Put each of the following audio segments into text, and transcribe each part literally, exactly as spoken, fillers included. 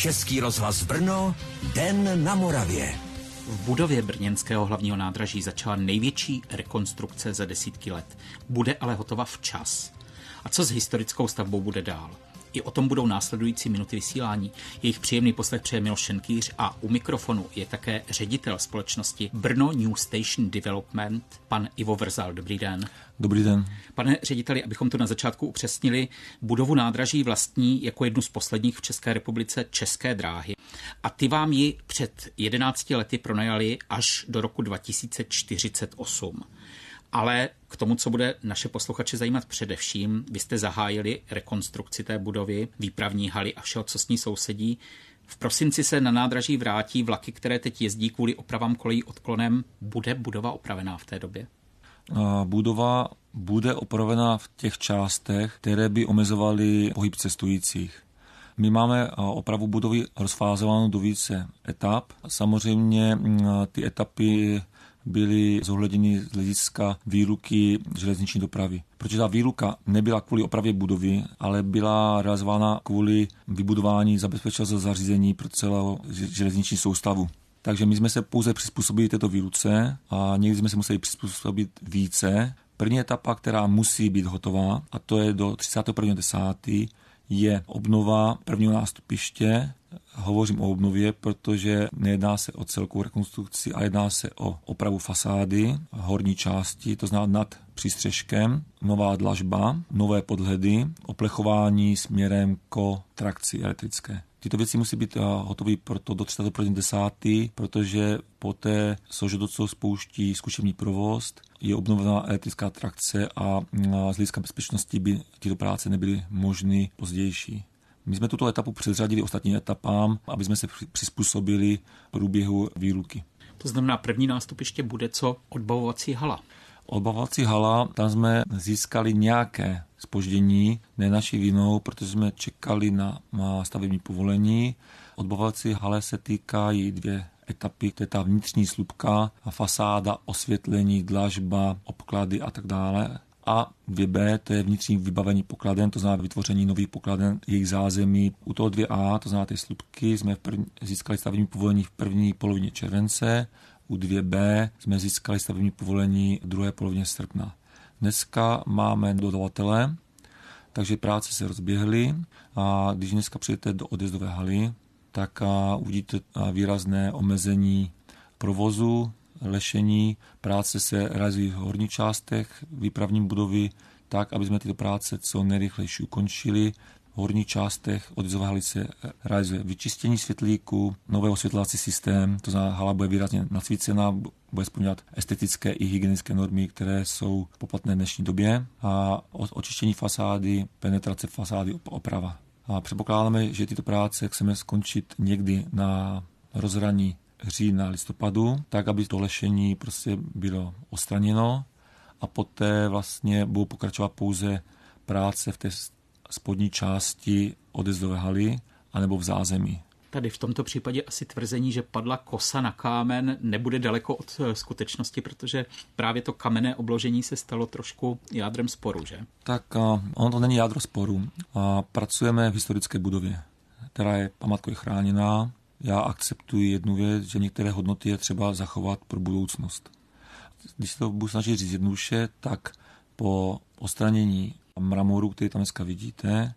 Český rozhlas Brno, Den na Moravě. V budově brněnského hlavního nádraží začala největší rekonstrukce za desítky let. Bude ale hotova včas. A co s historickou stavbou bude dál? I o tom budou následující minuty vysílání. Jejich příjemný poslech přeje Miloš Šenkýř a u mikrofonu je také ředitel společnosti Brno New Station Development, pan Ivo Vrzal. Dobrý den. Dobrý den. Pane řediteli, abychom to na začátku upřesnili, budovu nádraží vlastní jako jednu z posledních v České republice České dráhy. A ty vám ji před jedenácti lety pronajali až do roku dva tisíce čtyřicet osm. Ale k tomu, co bude naše posluchače zajímat především, vy jste zahájili rekonstrukci té budovy, výpravní haly a všeho, co s ní sousedí. V prosinci se na nádraží vrátí vlaky, které teď jezdí kvůli opravám kolejí odklonem. Bude budova opravená v té době? Budova bude opravená v těch částech, které by omezovaly pohyb cestujících. My máme opravu budovy rozfázovanou do více etap. Samozřejmě ty etapy byly zohledněny z hlediska výluky železniční dopravy. Protože ta výluka nebyla kvůli opravě budovy, ale byla realizována kvůli vybudování zabezpečovacího zařízení pro celou železniční soustavu. Takže my jsme se pouze přizpůsobili této výluce a někdy jsme se museli přizpůsobit více. První etapa, která musí být hotová, a to je do třicátého prvního desátého je obnova prvního nástupiště. Hovořím o obnově, protože nejedná se o celkovou rekonstrukci, ale jedná se o opravu fasády, horní části, to znamená nad přístřeškem, nová dlažba, nové podhledy, oplechování směrem k trakci elektrické. Tyto věci musí být hotové proto do třicátého prvního desátého protože poté SOŽDC spouští zkušební provoz, je obnovená elektrická trakce a z hlediska bezpečnosti by tyto práce nebyly možné pozdější. My jsme tuto etapu předřadili ostatním etapám, aby jsme se přizpůsobili průběhu výluky. To znamená, první nástupiště bude co odbavovací hala? Odbavovací hala, tam jsme získali nějaké zpoždění, ne naší vinou, protože jsme čekali na, na stavební povolení. Odbavovací hale se týkají dvě etapy, to je ta vnitřní slupka, fasáda, osvětlení, dlažba, obklady a tak dále. A dvě bé, to je vnitřní vybavení pokladen, to znamená vytvoření nových pokladen, jejich zázemí. U toho dvě á, to znamená ty slupky, jsme v první, získali stavební povolení v první polovině července. U dvě bé jsme získali stavební povolení v druhé polovině srpna. Dneska máme dodavatele, takže práce se rozběhly a když dneska přijdete do odjezdové haly, tak uvidíte výrazné omezení provozu, lešení. Práce se realizují v horních částech výpravní budovy tak, aby jsme tyto práce co nejrychleji ukončili. V horních částech odjezdové haly se realizuje vyčištění světlíku, nový osvětlovací systém, to znamená, hala bude výrazně nasvícená, bude splňovat estetické i hygienické normy, které jsou poplatné v dnešní době, a očištění fasády, penetrace fasády, oprava. A předpokládáme, že tyto práce chceme skončit někdy na rozhraní října, listopadu, tak, aby to lešení prostě bylo odstraněno a poté vlastně budou pokračovat pouze práce v té spodní části odjezdové haly anebo v zázemí. Tady v tomto případě asi tvrzení, že padla kosa na kámen, nebude daleko od skutečnosti, protože právě to kamenné obložení se stalo trošku jádrem sporu, že? Tak ono to není jádro sporu. A pracujeme v historické budově, která je památkově chráněná. Já akceptuji jednu věc, že některé hodnoty je třeba zachovat pro budoucnost. Když se to budu snažit říct jednoduše, tak po odstranění mramoru, který tam dneska vidíte,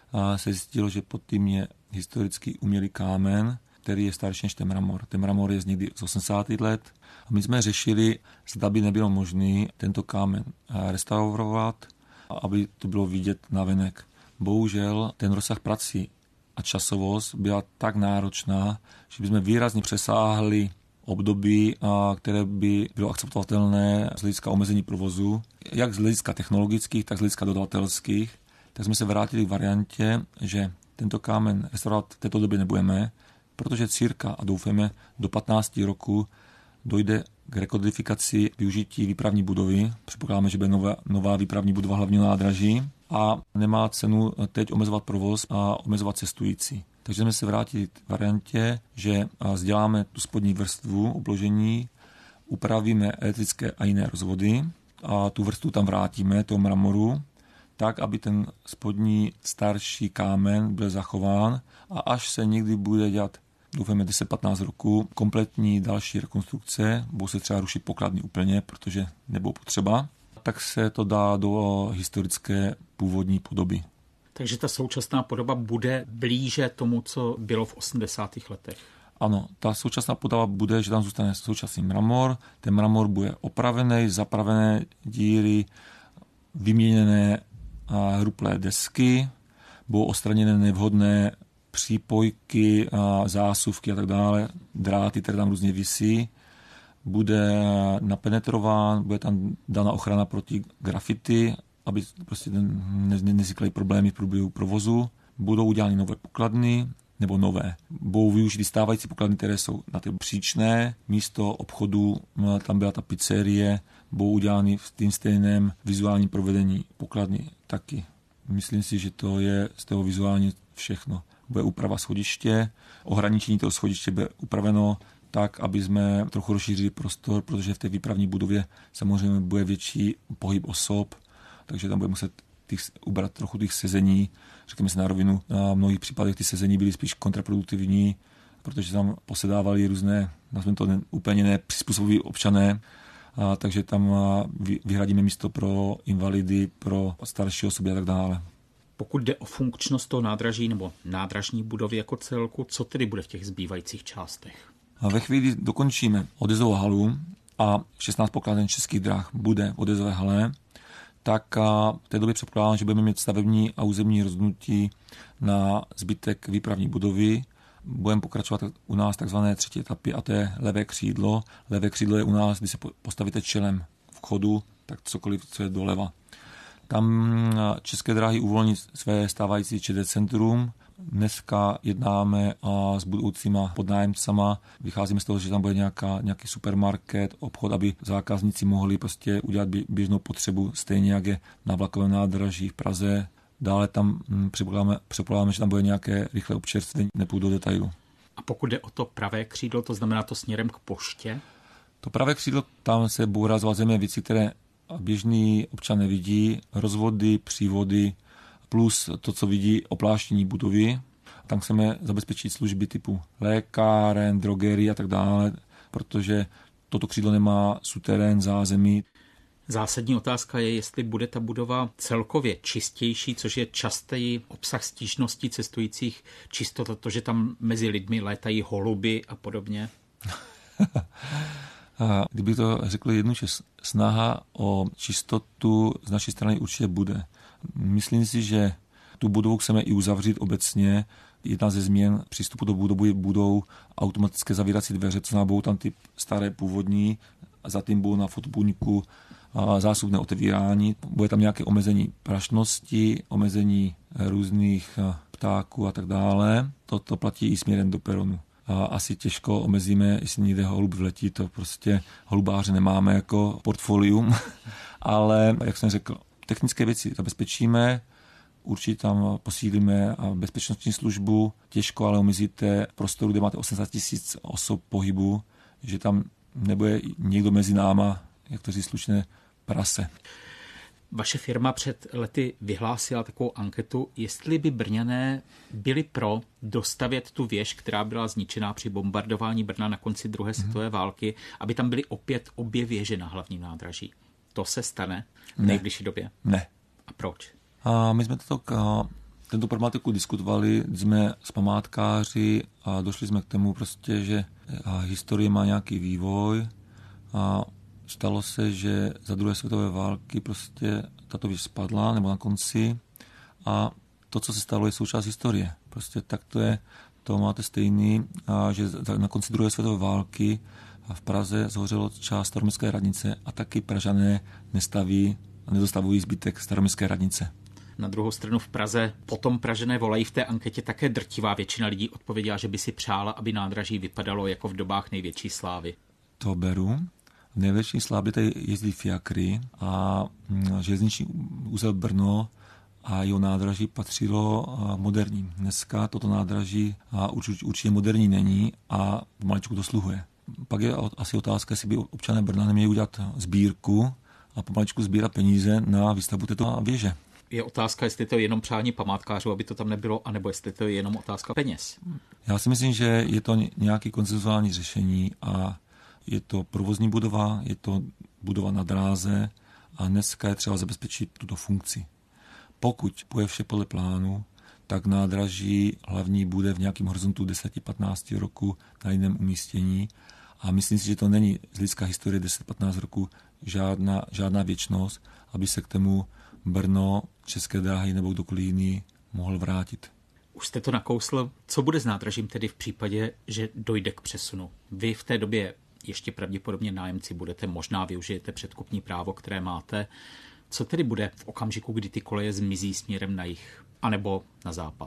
se zjistilo, že pod tím je historicky umělý kámen, který je starší než ten mramor. Ten mramor je z někdy z osmdesátých let. A my jsme řešili, zda by nebylo možné tento kámen restaurovat, aby to bylo vidět navenek. Bohužel ten rozsah prací a časovost byla tak náročná, že bychom výrazně přesáhli období, které by bylo akceptovatelné z hlediska omezení provozu, jak z hlediska technologických, tak z hlediska dodavatelských. Tak jsme se vrátili k variantě, že tento kámen restaurovat v této době nebudeme, protože cirka, a doufáme, do patnácti roku dojde k rekodifikaci využití výpravní budovy. Předpokládáme, že bude nová, nová výpravní budova hlavního nádraží a nemá cenu teď omezovat provoz a omezovat cestující. Takže jsme se vrátili k variantě, že vzděláme tu spodní vrstvu obložení, upravíme elektrické a jiné rozvody a tu vrstvu tam vrátíme, toho mramoru, tak, aby ten spodní starší kámen byl zachován a až se někdy bude dělat, doufáme deset patnáct roků, kompletní další rekonstrukce, budou se třeba rušit pokladny úplně, protože nebudou potřeba, tak se to dá do historické původní podoby. Takže ta současná podoba bude blíže tomu, co bylo v osmdesátých letech. Ano, ta současná podoba bude, že tam zůstane současný mramor, ten mramor bude opravený, zapravené díry, vyměněné hruplé desky, budou odstraněné nevhodné přípojky, zásuvky a tak dále, dráty, které tam různě visí, bude napenetrován, bude tam dána ochrana proti grafity, aby prostě nevznikaly problémy v průběhu provozu, budou udělány nové pokladny, nebo nové. Budou využít stávající pokladny, které jsou na ty příčné, místo obchodu, tam byla ta pizzerie, budou udělány v tím stejném vizuálním provedení pokladny taky. Myslím si, že to je z toho vizuálně všechno. Bude úprava schodiště, ohraničení toho schodiště bude upraveno tak, aby jsme trochu rozšířili prostor, protože v té výpravní budově samozřejmě bude větší pohyb osob, takže tam bude muset těch, ubrat trochu těch sezení. Řekněme si na rovinu, na mnohých případech ty sezení byly spíš kontraproduktivní, protože tam posedávali různé, nazveme to ne, úplně nepřizpůsobiví občané, a takže tam vyhradíme místo pro invalidy, pro starší osoby a tak dále. Pokud jde o funkčnost toho nádraží nebo nádražní budovy jako celku, co tedy bude v těch zbývajících částech? A ve chvíli dokončíme odjezdovou halu a šestnáct pokladen Českých drah bude v odjezdové hale, tak v té době předpokládám, že budeme mít stavební a územní rozhodnutí na zbytek výpravní budovy. Budeme pokračovat u nás takzvané třetí etapy a to je levé křídlo. Levé křídlo je u nás, když se postavíte čelem vchodu, tak cokoliv, co je doleva. Tam České dráhy uvolní své stávající ČD centrum. Dneska jednáme a s budoucíma podnájemcama. Vycházíme z toho, že tam bude nějaká, nějaký supermarket, obchod, aby zákazníci mohli prostě udělat běžnou potřebu, stejně jak je na vlakovém nádraží v Praze. Dále tam předpokládáme, že tam bude nějaké rychlé občerstvení, nepůjdu do detailu. A pokud jde o to pravé křídlo, to znamená to směrem k poště? To pravé křídlo, tam se budou realizovat země věci, které běžný občan nevidí, rozvody, přívody, plus to, co vidí opláštění budovy. Tam chceme zabezpečit služby typu lékáren, drogerii a tak dále, protože toto křídlo nemá suterén, zázemí. Zásadní otázka je, jestli bude ta budova celkově čistější, což je častý obsah stížností cestujících, čistota, to, že tam mezi lidmi létají holuby a podobně. A kdyby to řekl jednu, že snaha o čistotu z naší strany určitě bude. Myslím si, že tu budovu chceme i uzavřít obecně. Jedna ze změn přístupu do budovy budou automatické zavírací dveře, co znamená, budou tam ty staré původní, a zatím budou na fotobuňku zásuvné otevírání. Bude tam nějaké omezení prašnosti, omezení různých ptáků a tak dále. Toto platí i směrem do peronu. A asi těžko omezíme, jestli někde holub vletí, to prostě holubáře nemáme jako portfolium, ale jak jsem řekl, technické věci zabezpečíme, určitě tam posílíme bezpečnostní službu, těžko ale omezíte prostoru, kde máte osmdesát tisíc osob pohybu, že tam nebude někdo mezi náma, jak to říct slušné, prase. Vaše firma před lety vyhlásila takovou anketu, jestli by Brňané byli pro dostavět tu věž, která byla zničená při bombardování Brna na konci druhé světové války, aby tam byly opět obě věže na hlavním nádraží. To se stane v nejbližší době? Ne. A proč? A my jsme toto, tento problematiku diskutovali, jsme s památkáři a došli jsme k tomu prostě, že historie má nějaký vývoj a stalo se, že za druhé světové války prostě tato věž spadla, nebo na konci, a to, co se stalo, je součást historie. Prostě tak to je, to máte stejný, a že na konci druhé světové války v Praze zhořelo část staroměstské radnice a taky Pražané nestaví a nedostavují zbytek staroměstské radnice. Na druhou stranu v Praze potom Pražané volají, v té anketě také drtivá většina lidí odpověděla, že by si přála, aby nádraží vypadalo jako v dobách největší slávy. To beru. V největší slávě tady jezdí fiakry a železniční úzel Brno a jeho nádraží patřilo moderním. Dneska toto nádraží určitě moderní není a pomaličku dosluhuje. Pak je asi otázka, jestli by občané Brna neměli udělat sbírku a pomaličku sbírat peníze na výstavbu této věže. je otázka, jestli to je jenom přání památkářů, aby to tam nebylo, anebo jestli to je jenom otázka peněz. Já si myslím, že je to nějaký konsenzuální řešení a je to provozní budova, je to budova na dráze a dneska je třeba zabezpečit tuto funkci. Pokud bude vše podle plánu, tak nádraží hlavní bude v nějakém horizontu deset patnáct roku na jiném umístění a myslím si, že to není z hlediska historie deset patnáct roku žádná, žádná věčnost, aby se k tomu Brno, České dráhy nebo kdokoliv jiný mohl vrátit. Už jste to nakousl. Co bude s nádražím tedy v případě, že dojde k přesunu? Vy v té době ještě pravděpodobně nájemci budete, možná využijete předkupní právo, které máte. Co tedy bude v okamžiku, kdy ty koleje zmizí směrem na jih, anebo na západ?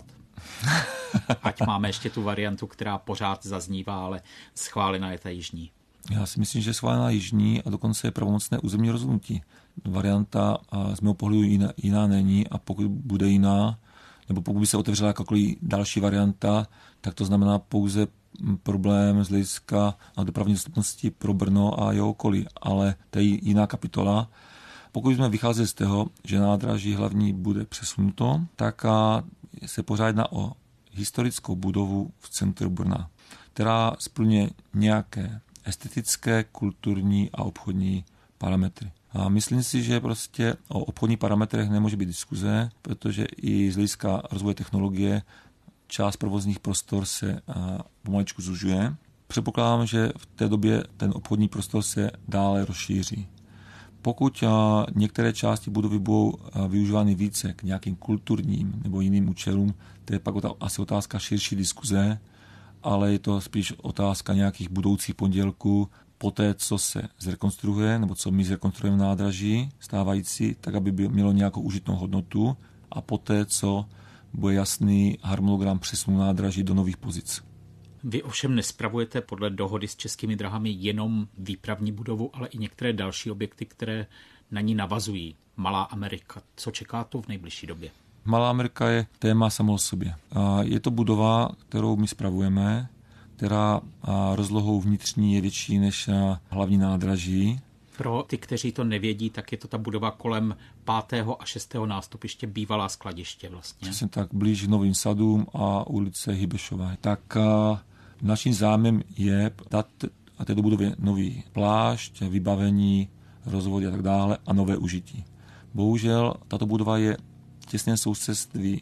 Ať máme ještě tu variantu, která pořád zaznívá, ale schválená je ta jižní. Já si myslím, že je schválená jižní a dokonce je pravomocné územní rozhodnutí. Varianta z mého pohledu jiná, jiná není a pokud bude jiná, nebo pokud by se otevřela jakákoliv další varianta, tak to znamená pouze problém z hlediska dopravní dostupnosti pro Brno a jeho okolí. Ale to je jiná kapitola. Pokud jsme vycházeli z toho, že nádraží hlavní bude přesunuto, tak se pořád jedná o historickou budovu v centru Brna, která splňuje nějaké estetické, kulturní a obchodní parametry. A myslím si, že prostě o obchodních parametrech nemůže být diskuze, protože i z hlediska rozvoje technologie část provozních prostor se pomaličku zužuje. Předpokládám, že v té době ten obchodní prostor se dále rozšíří. Pokud některé části budovy budou využívány více k nějakým kulturním nebo jiným účelům, to je pak asi otázka širší diskuze, ale je to spíš otázka nějakých budoucích pondělků, poté, co se zrekonstruuje, nebo co my zrekonstruujeme nádraží stávající, tak aby by mělo nějakou užitnou hodnotu a poté, co bude jasný harmonogram přesunu nádraží do nových pozic. Vy ovšem nespravujete podle dohody s Českými drahami jenom výpravní budovu, ale i některé další objekty, které na ní navazují. Malá Amerika. Co čeká to v nejbližší době? Malá Amerika je téma samo o sobě. Je to budova, kterou my spravujeme, která rozlohou vnitřní je větší než hlavní nádraží. Pro ty, kteří to nevědí, tak je to ta budova kolem pátého a šestého nástupiště, bývalá skladiště vlastně. Přesně tak, blíž k Novým sadům a ulice Hybešové. Tak naším zájmem je dát této budově nový plášť, vybavení, rozvody a tak dále a nové užití. Bohužel tato budova je těsné sousedství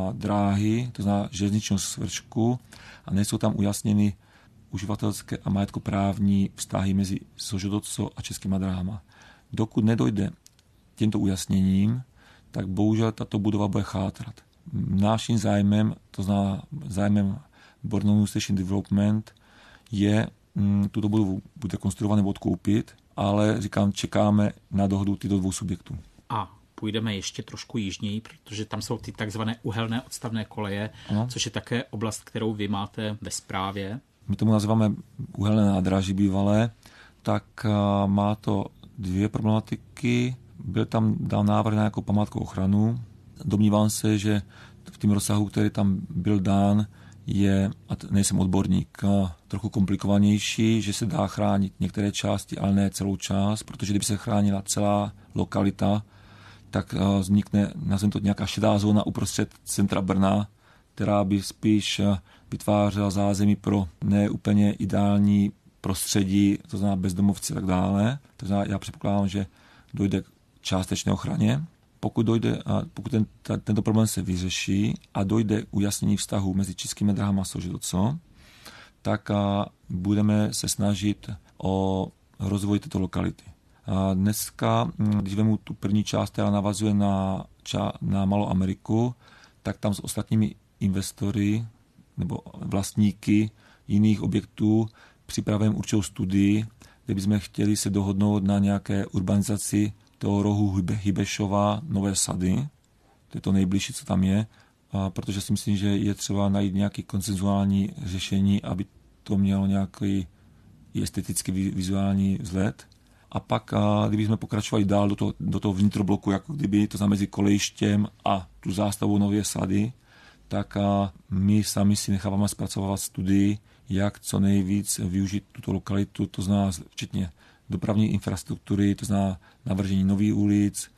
dráhy, to znamená železničního svršku a nejsou tam ujasněny uživatelské a majetkoprávní vztahy mezi SŽDC a Českýma dráhama. Dokud nedojde těmto ujasněním, tak bohužel tato budova bude chátrat. Naším zájmem, to znamená zájmem Brno New Station Development, je m, tuto budovu bude konstruovat nebo odkoupit, ale říkám, čekáme na dohodu tyto dvou subjektů. A půjdeme ještě trošku jižněji, protože tam jsou ty takzvané uhelné odstavné koleje, ano. Což je také oblast, kterou vy máte ve správě. My tomu nazýváme uhelné nádraží bývalé, tak má to dvě problematiky. Byl tam dán návrh na nějakou památkovou ochranu. Domnívám se, že v tom rozsahu, který tam byl dán, je, a nejsem odborník, trochu komplikovanější, že se dá chránit některé části, ale ne celou část, protože kdyby se chránila celá lokalita, tak vznikne, nazveme to nějaká šedá zóna uprostřed centra Brna, která by spíš vytvářela zázemí pro neúplně ideální prostředí, to znamená bezdomovci a tak dále. To znamená, já předpokládám, že dojde k částečné ochraně. Pokud dojde, pokud ten, tento problém se vyřeší a dojde k ujasnění vztahu mezi Českými dráhami a SŽDC, tak budeme se snažit o rozvoj této lokality. A dneska, když vemu tu první část, která navazuje na, na Malou Ameriku, tak tam s ostatními investory nebo vlastníky jiných objektů připravujeme určitou studii, kde bychom chtěli se dohodnout na nějaké urbanizaci toho rohu Hybešova, Nové Sady. To je to nejbližší, co tam je, a protože si myslím, že je třeba najít nějaké konsenzuální řešení, aby to mělo nějaký esteticky vizuální vzhled. A pak, kdybychom pokračovali dál do toho, do toho vnitrobloku, jako kdyby to znamená mezi kolejištěm a tu zástavou Nové Sady, tak my sami si necháváme zpracovat studii, jak co nejvíc využít tuto lokalitu, to znamená včetně dopravní infrastruktury, to znamená navržení nových ulic,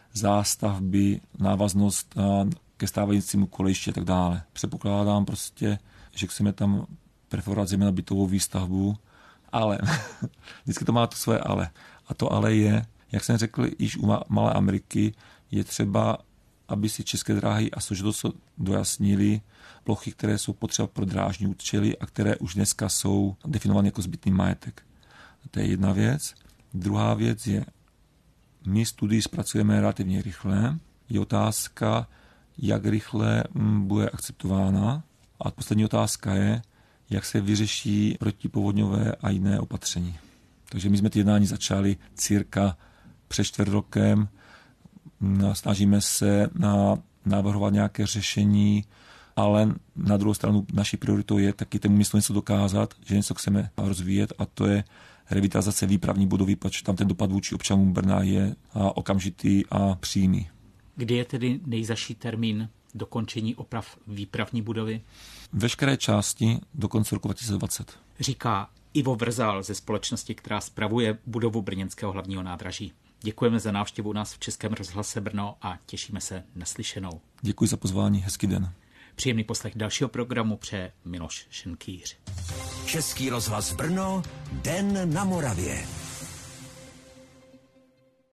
zástavby, návaznost ke stávajícímu kolejišti a tak dále. Předpokládám prostě, že chceme tam preferovat zejména bytovou výstavbu, ale vždycky to má to své ale. A to ale je, jak jsem řekl, již u Malé Ameriky je třeba, aby si České dráhy a SŽDC dojasnili plochy, které jsou potřeba pro drážní účely a které už dneska jsou definovány jako zbytný majetek. To je jedna věc. Druhá věc je, my studii zpracujeme relativně rychle. Je otázka, jak rychle bude akceptována. A poslední otázka je, jak se vyřeší protipovodňové a jiné opatření. Takže my jsme ty jednání začali cirka před čtvrt rokem. Snažíme se na navrhovat nějaké řešení, ale na druhou stranu naší prioritou je taky tomu městu něco dokázat, že něco chceme rozvíjet a to je revitalizace výpravní budovy, protože tam ten dopad vůči občanům Brna je okamžitý a přímý. Kdy je tedy nejzazší termín dokončení oprav výpravní budovy? Veškeré části do konce roku dva tisíce dvacet. Říká Ivo Vrzal ze společnosti, která spravuje budovu brněnského hlavního nádraží. Děkujeme za návštěvu u nás v Českém rozhlase Brno a těšíme se na slyšenou. Děkuji za pozvání, hezký den. Příjemný poslech dalšího programu přeje Miloš Šenkýř. Český rozhlas Brno, Den na Moravě.